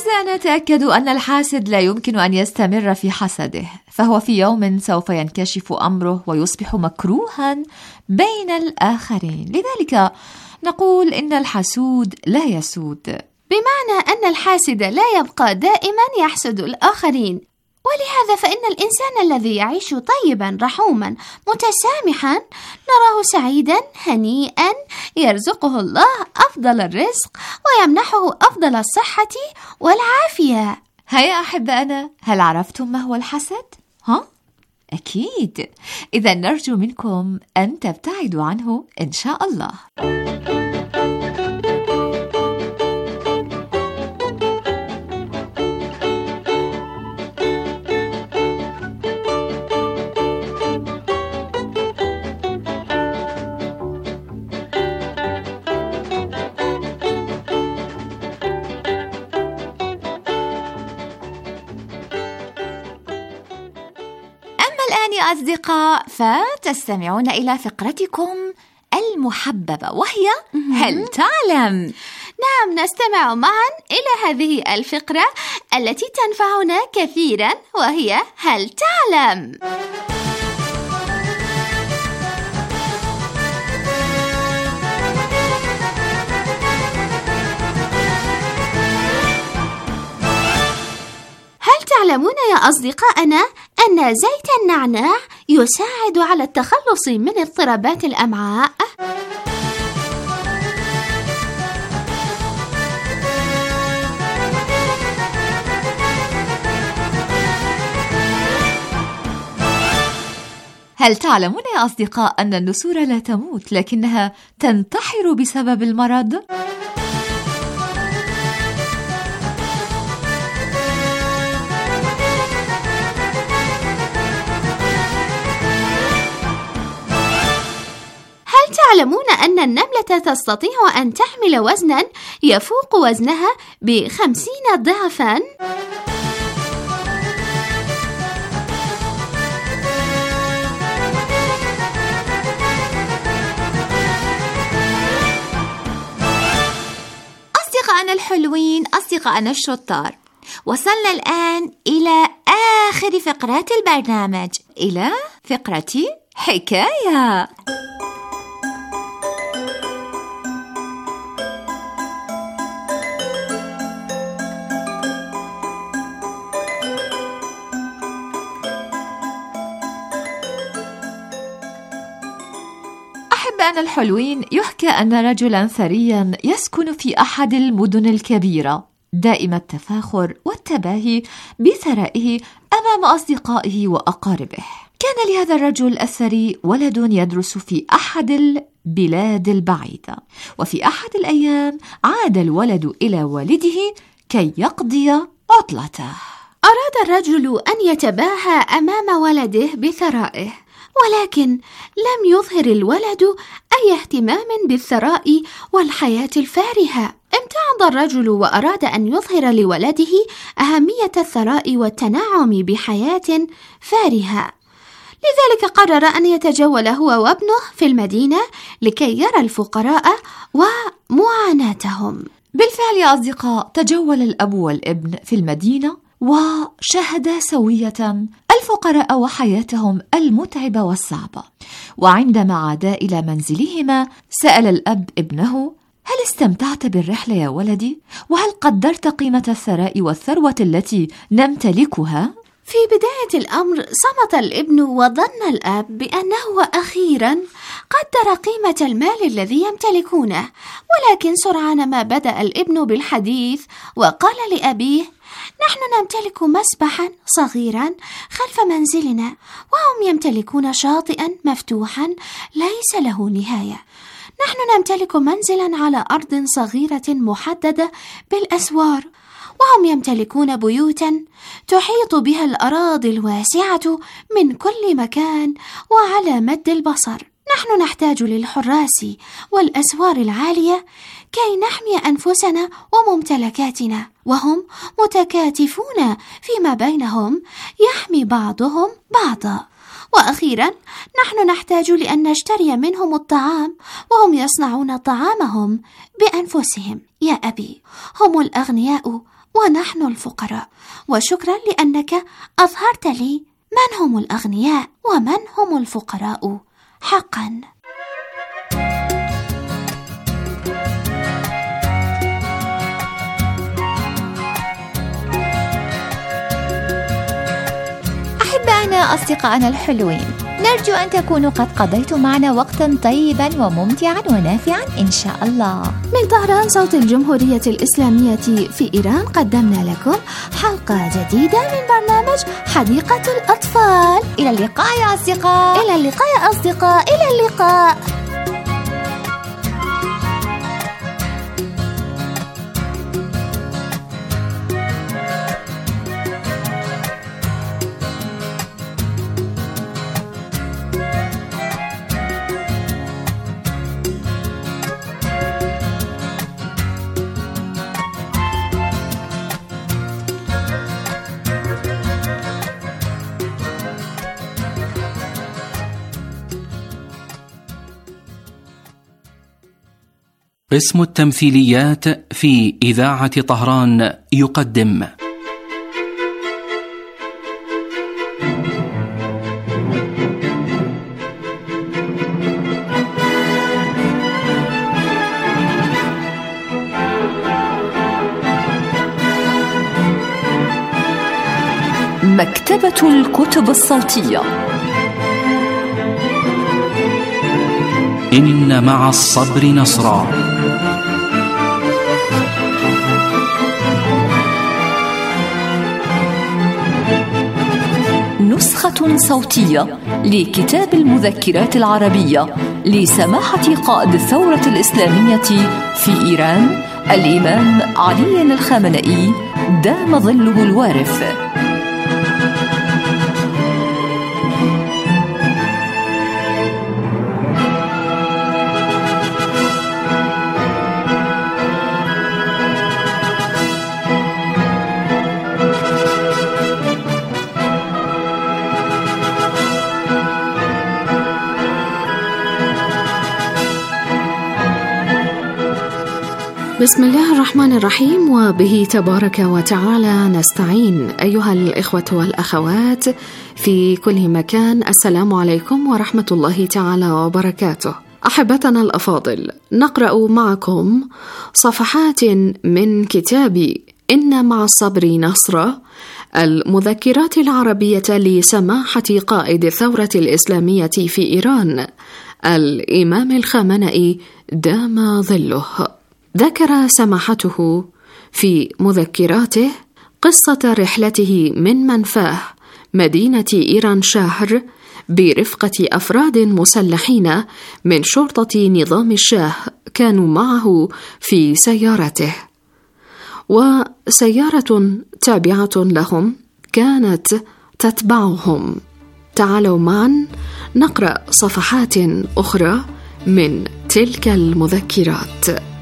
Speaker 3: إذا تأكدوا أن الحاسد لا يمكن أن يستمر في حسده، فهو في يوم سوف ينكشف أمره ويصبح مكروها بين الآخرين. لذلك نقول إن الحسود لا يسود،
Speaker 5: بمعنى أن الحاسد لا يبقى دائما يحسد الآخرين. ولهذا فإن الإنسان الذي يعيش طيبا رحوما متسامحا نراه سعيدا هنيئا، يرزقه الله أفضل الرزق ويمنحه أفضل الصحة والعافية.
Speaker 3: هيا أحبائنا، هل عرفتم ما هو الحسد؟ ها؟ أكيد. إذا نرجو منكم أن تبتعدوا عنه إن شاء الله. أصدقاء، فتستمعون إلى فقرتكم المحببة وهي هل تعلم؟
Speaker 5: نعم، نستمع معا إلى هذه الفقرة التي تنفعنا كثيرا وهي هل تعلم؟ تعلمون يا أصدقائنا أن زيت النعناع يساعد على التخلص من اضطرابات الأمعاء؟
Speaker 3: هل تعلمون يا أصدقاء أن النسور لا تموت لكنها تنتحر بسبب المرض؟
Speaker 5: تعلمون أن النملة تستطيع أن تحمل وزنا يفوق وزنها بخمسين ضعفا؟
Speaker 4: أصدقائنا الحلوين، أصدقائنا الشطار، وصلنا الآن إلى آخر فقرات البرنامج،
Speaker 3: إلى فقرة حكاية. أحبائنا الحلوين، يحكى أن رجلا ثريا يسكن في أحد المدن الكبيرة، دائم التفاخر والتباهي بثرائه أمام أصدقائه وأقاربه. كان لهذا الرجل الثري ولد يدرس في أحد البلاد البعيدة، وفي أحد الأيام عاد الولد إلى والده كي يقضي عطلته.
Speaker 5: أراد الرجل أن يتباهى أمام ولده بثرائه، ولكن لم يظهر الولد أي اهتمام بالثراء والحياة الفارهة. امتعض الرجل وأراد أن يظهر لولده أهمية الثراء والتنعم بحياة فارهة، لذلك قرر أن يتجول هو وابنه في المدينة لكي يرى الفقراء ومعاناتهم.
Speaker 3: بالفعل يا أصدقاء، تجول الأب والابن في المدينة وشاهدا سوية الفقراء وحياتهم المتعبة والصعبة. وعندما عادا إلى منزلهما سأل الأب ابنه: هل استمتعت بالرحلة يا ولدي؟ وهل قدرت قيمة الثراء والثروة التي نمتلكها؟
Speaker 5: في بداية الأمر صمت الابن، وظن الأب بأنه أخيرا قدر قيمة المال الذي يمتلكونه، ولكن سرعان ما بدأ الابن بالحديث وقال لأبيه: نحن نمتلك مسبحا صغيرا خلف منزلنا، وهم يمتلكون شاطئا مفتوحا ليس له نهاية. نحن نمتلك منزلا على أرض صغيرة محددة بالأسوار، وهم يمتلكون بيوتا تحيط بها الأراضي الواسعة من كل مكان وعلى مد البصر. نحن نحتاج للحراس والأسوار العالية كي نحمي أنفسنا وممتلكاتنا، وهم متكاتفون فيما بينهم يحمي بعضهم بعضا. وأخيرا نحن نحتاج لأن نشتري منهم الطعام، وهم يصنعون طعامهم بأنفسهم. يا أبي، هم الأغنياء ونحن الفقراء. وشكرا لأنك أظهرت لي من هم الأغنياء ومن هم الفقراء حقا.
Speaker 3: أحبائنا أصدقائنا الحلوين، نرجو أن تكونوا قد قضيتم معنا وقتا طيبا وممتعا ونافعا إن شاء الله.
Speaker 5: من طهران صوت الجمهورية الإسلامية في إيران قدمنا لكم حلقة جديدة من برنامج حديقة الأطفال.
Speaker 3: إلى اللقاء يا أصدقاء.
Speaker 5: إلى اللقاء يا أصدقاء. إلى اللقاء.
Speaker 11: قسم التمثيليات في إذاعة طهران يقدم
Speaker 3: مكتبة الكتب الصوتية.
Speaker 11: إن مع الصبر نصرا.
Speaker 3: نسخة صوتية لكتاب المذكرات العربية لسماحة قائد الثورة الإسلامية في إيران الإمام علي الخامنئي دام ظله الوارث.
Speaker 5: بسم الله الرحمن الرحيم، وبه تبارك وتعالى نستعين. أيها الإخوة والأخوات في كل مكان، السلام عليكم ورحمة الله تعالى وبركاته. أحبتنا الأفاضل، نقرأ معكم صفحات من كتاب إن مع الصبر نصرا، المذكرات العربية لسماحة قائد الثورة الإسلامية في إيران الإمام الخامنئي دام ظله. ذكر سماحته في مذكراته قصة رحلته من منفاه مدينة إيران شهر برفقة أفراد مسلحين من شرطة نظام الشاه كانوا معه في سيارته، وسيارة تابعة لهم كانت تتبعهم. تعالوا معا نقرأ صفحات أخرى من تلك المذكرات.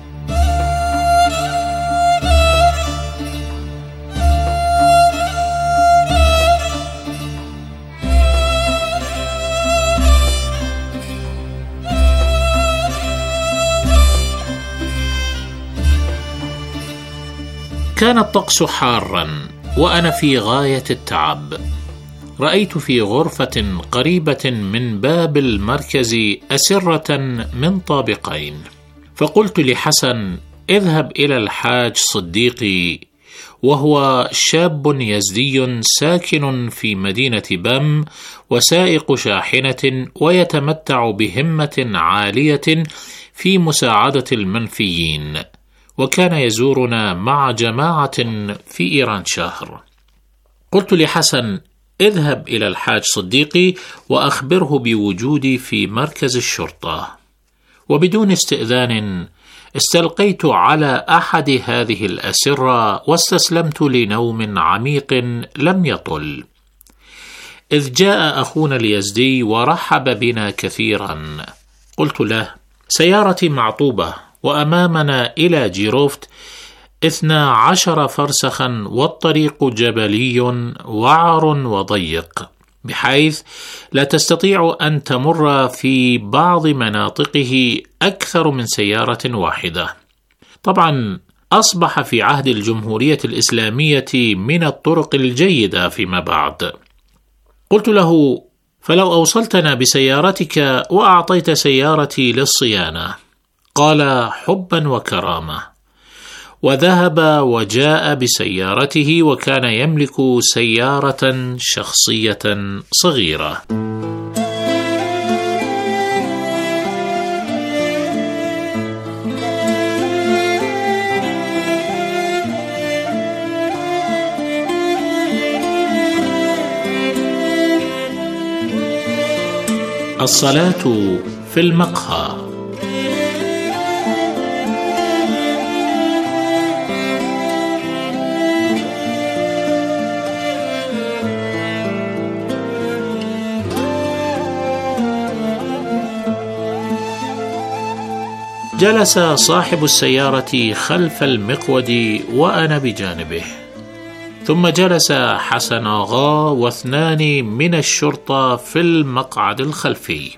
Speaker 12: كان الطقس حارا وأنا في غاية التعب. رأيت في غرفة قريبة من باب المركز أسرة من طابقين، فقلت لحسن: اذهب إلى الحاج صديقي، وهو شاب يزدي ساكن في مدينة بام وسائق شاحنة، ويتمتع بهمة عالية في مساعدة المنفيين، وكان يزورنا مع جماعة في إيران شهر. قلت لحسن: اذهب إلى الحاج صديقي وأخبره بوجودي في مركز الشرطة. وبدون استئذان استلقيت على أحد هذه الأسرة واستسلمت لنوم عميق لم يطل، إذ جاء أخونا اليزدي ورحب بنا كثيرا. قلت له: سيارتي معطوبة وأمامنا إلى جيروفت اثنا عشر فرسخا، والطريق جبلي وعر وضيق، بحيث لا تستطيع أن تمر في بعض مناطقه أكثر من سيارة واحدة. طبعا أصبح في عهد الجمهورية الإسلامية من الطرق الجيدة فيما بعد. قلت له: فلو أوصلتنا بسيارتك وأعطيت سيارتي للصيانة. قال: حبا وكرامة. وذهب وجاء بسيارته، وكان يملك سيارة شخصية صغيرة. الصلاة في المقهى. جلس صاحب السيارة خلف المقود وأنا بجانبه، ثم جلس حسن آغا واثنان من الشرطة في المقعد الخلفي،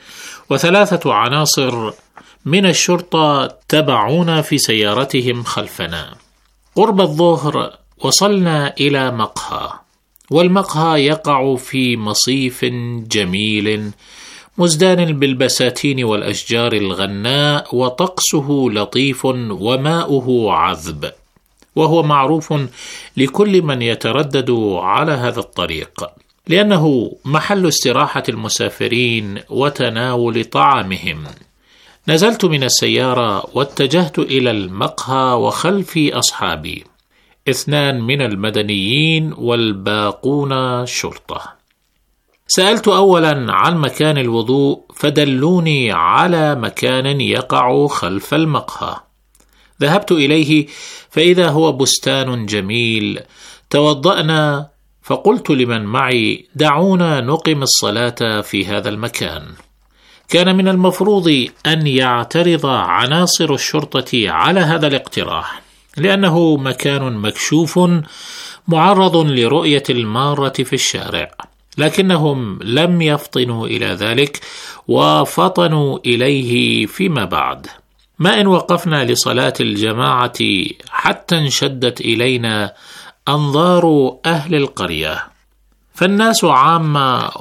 Speaker 12: وثلاثة عناصر من الشرطة تبعونا في سيارتهم خلفنا. قرب الظهر وصلنا إلى مقهى، والمقهى يقع في مصيف جميل مزدان بالبساتين والأشجار الغناء، وطقسه لطيف وماؤه عذب، وهو معروف لكل من يتردد على هذا الطريق، لأنه محل استراحة المسافرين وتناول طعامهم. نزلت من السيارة واتجهت إلى المقهى، وخلفي أصحابي، اثنان من المدنيين والباقون شرطة. سألت أولا عن مكان الوضوء، فدلوني على مكان يقع خلف المقهى. ذهبت إليه فإذا هو بستان جميل. توضأنا، فقلت لمن معي: دعونا نقم الصلاة في هذا المكان. كان من المفروض أن يعترض عناصر الشرطة على هذا الاقتراح، لأنه مكان مكشوف معرض لرؤية المارة في الشارع، لكنهم لم يفطنوا إلى ذلك وفطنوا إليه فيما بعد. ما إن وقفنا لصلاة الجماعة حتى انشدت إلينا أنظار أهل القرية، فالناس عامة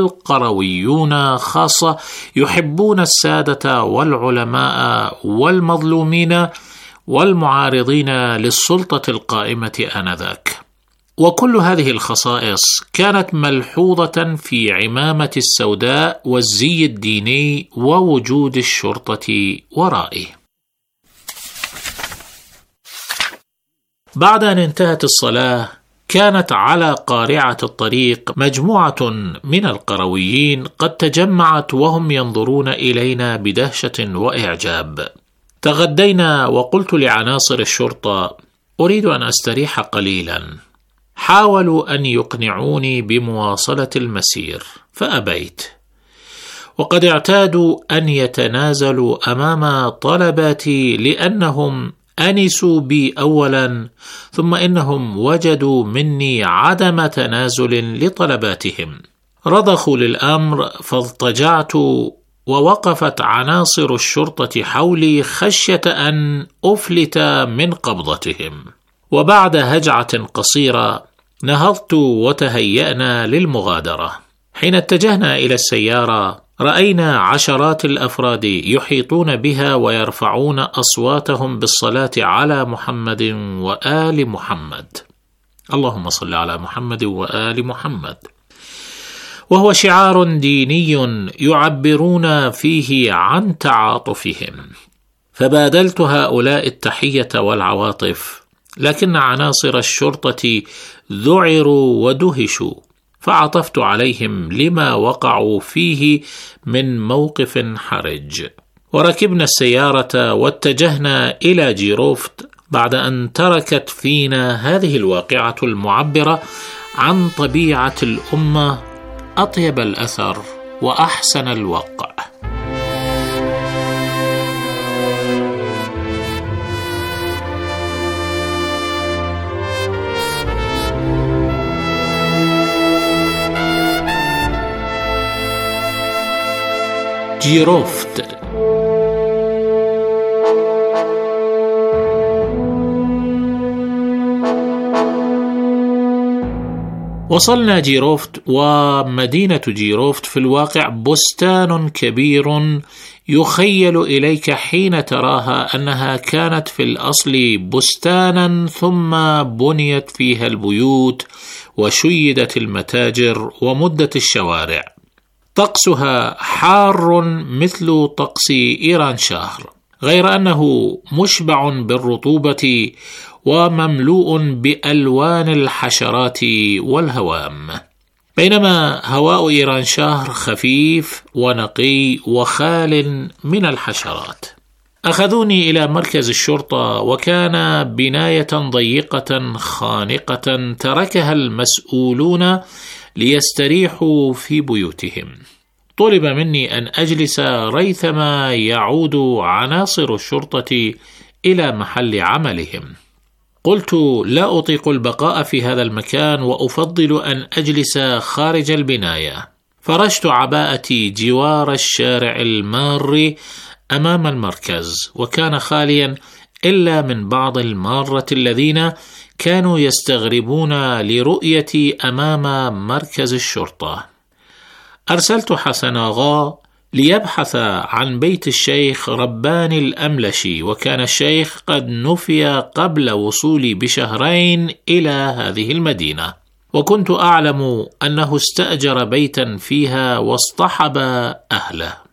Speaker 12: والقرويون خاصة يحبون السادة والعلماء والمظلومين والمعارضين للسلطة القائمة آنذاك. وكل هذه الخصائص كانت ملحوظة في عمامة السوداء والزي الديني ووجود الشرطة ورائه. بعد أن انتهت الصلاة، كانت على قارعة الطريق مجموعة من القرويين قد تجمعت، وهم ينظرون إلينا بدهشة وإعجاب. تغدينا، وقلت لعناصر الشرطة: أريد أن أستريح قليلا. حاولوا أن يقنعوني بمواصلة المسير، فأبيت، وقد اعتادوا أن يتنازلوا أمام طلباتي، لأنهم أنسوا بي أولا، ثم إنهم وجدوا مني عدم تنازل لطلباتهم. رضخوا للأمر، فاضطجعت، ووقفت عناصر الشرطة حولي خشية أن أفلت من قبضتهم. وبعد هجعة قصيرة نهضت وتهيأنا للمغادرة. حين اتجهنا إلى السيارة، رأينا عشرات الأفراد يحيطون بها ويرفعون أصواتهم بالصلاة على محمد وآل محمد، اللهم صل على محمد وآل محمد، وهو شعار ديني يعبرون فيه عن تعاطفهم. فبادلت هؤلاء التحية والعواطف، لكن عناصر الشرطة ذعروا ودهشوا، فعطفت عليهم لما وقعوا فيه من موقف حرج. وركبنا السيارة واتجهنا إلى جيروفت، بعد أن تركت فينا هذه الواقعة المعبرة عن طبيعة الأمة أطيب الأثر وأحسن الوقع. جيروفت. وصلنا جيروفت، ومدينة جيروفت في الواقع بستان كبير يخيل إليك حين تراها أنها كانت في الأصل بستانا ثم بنيت فيها البيوت وشيدت المتاجر ومدت الشوارع. طقسها حار مثل طقس إيران شهر، غير أنه مشبع بالرطوبة ومملوء بألوان الحشرات والهوام، بينما هواء إيران شهر خفيف ونقي وخال من الحشرات. أخذوني إلى مركز الشرطة، وكان بناية ضيقة خانقة تركها المسؤولون ليستريحوا في بيوتهم. طلب مني أن أجلس ريثما يعود عناصر الشرطة إلى محل عملهم. قلت لا أطيق البقاء في هذا المكان، وأفضل أن أجلس خارج البناية. فرشت عباءتي جوار الشارع المار أمام المركز، وكان خاليا إلا من بعض المارة الذين كانوا يستغربون لرؤيتي أمام مركز الشرطة. أرسلت حسن آغا ليبحث عن بيت الشيخ رباني الأملشي، وكان الشيخ قد نفي قبل وصولي بشهرين إلى هذه المدينة، وكنت أعلم أنه استأجر بيتا فيها واصطحب أهله.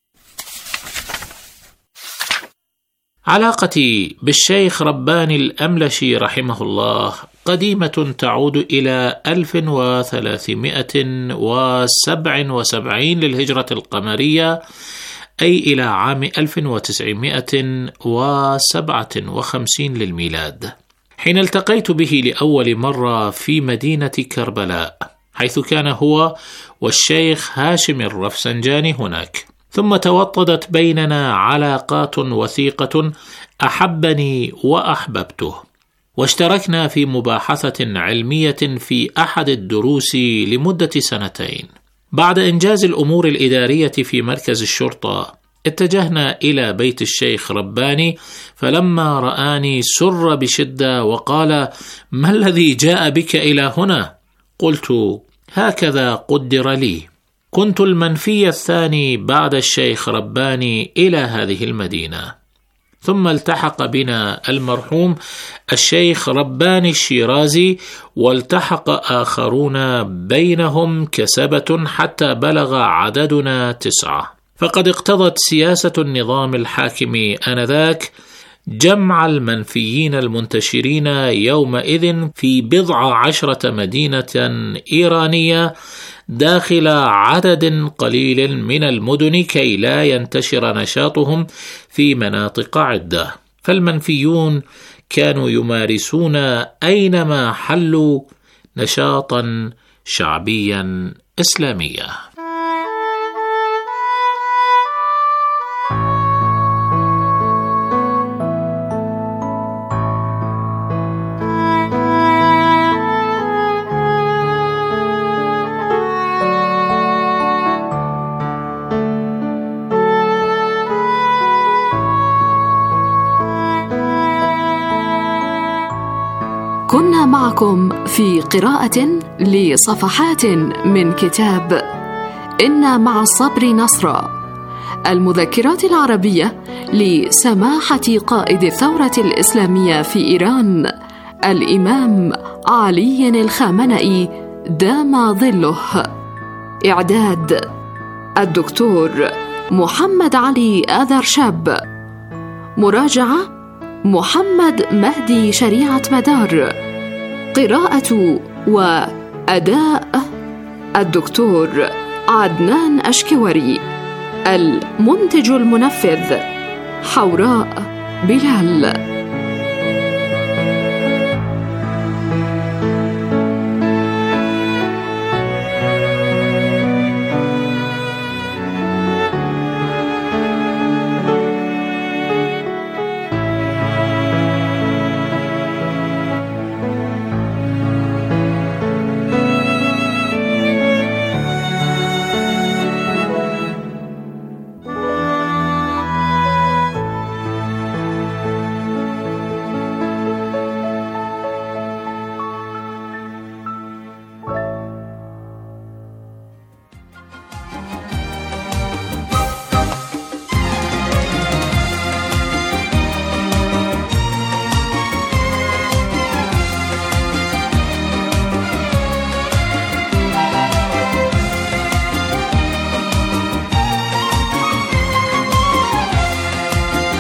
Speaker 12: علاقتي بالشيخ رباني الأملشي رحمه الله قديمة تعود إلى ألف وثلاثمائة وسبعة وسبعين للهجرة القمرية، أي إلى عام ألف وتسعمائة وسبعة وخمسين للميلاد، حين التقيت به لأول مرة في مدينة كربلاء، حيث كان هو والشيخ هاشم الرفسنجاني هناك. ثم توطدت بيننا علاقات وثيقة أحبني وأحببته، واشتركنا في مباحثة علمية في أحد الدروس لمدة سنتين. بعد إنجاز الأمور الإدارية في مركز الشرطة، اتجهنا إلى بيت الشيخ رباني، فلما رآني سر بشدة وقال: ما الذي جاء بك إلى هنا؟ قلت: هكذا قدر لي. كنت المنفي الثاني بعد الشيخ رباني إلى هذه المدينة. ثم التحق بنا المرحوم الشيخ رباني الشيرازي، والتحق آخرون بينهم كسبة حتى بلغ عددنا تسعة. فقد اقتضت سياسة النظام الحاكم آنذاك جمع المنفيين المنتشرين يومئذ في بضع عشرة مدينة إيرانية داخل عدد قليل من المدن، كي لا ينتشر نشاطهم في مناطق عدة. فالمنفيون كانوا يمارسون أينما حلوا نشاطا شعبيا إسلاميا.
Speaker 3: كنا معكم في قراءة لصفحات من كتاب إن مع الصبر نصرا، المذكرات العربية لسماحة قائد الثورة الإسلامية في إيران الإمام علي الخامنئي دام ظله. إعداد الدكتور محمد علي آذرشاب. مراجعة محمد مهدي شريعة مدار. قراءة وأداء الدكتور عدنان أشكوري. المنتج المنفذ حوراء بلال.